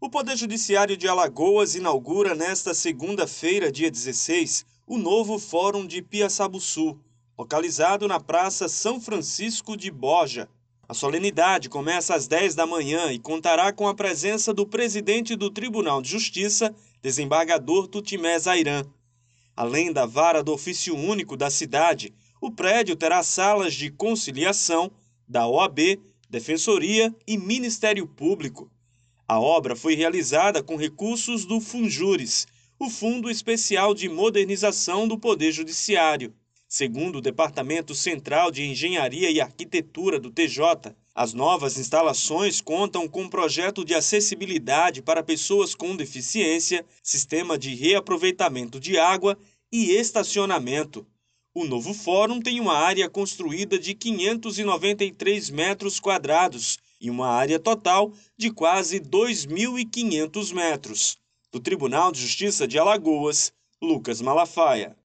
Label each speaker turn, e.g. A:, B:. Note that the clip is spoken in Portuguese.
A: O Poder Judiciário de Alagoas inaugura nesta segunda-feira, dia 16, o novo Fórum de Piaçabuçu, localizado na Praça São Francisco de Borja. A solenidade começa às 10 da manhã e contará com a presença do presidente do Tribunal de Justiça, desembargador Tutimé Zairan. Além da vara do ofício único da cidade, o prédio terá salas de conciliação da OAB, Defensoria e Ministério Público. A obra foi realizada com recursos do Funjures, o Fundo Especial de Modernização do Poder Judiciário. Segundo o Departamento Central de Engenharia e Arquitetura do TJ, as novas instalações contam com projeto de acessibilidade para pessoas com deficiência, sistema de reaproveitamento de água e estacionamento. O novo fórum tem uma área construída de 593 metros quadrados e uma área total de quase 2.500 metros. Do Tribunal de Justiça de Alagoas, Lucas Malafaia.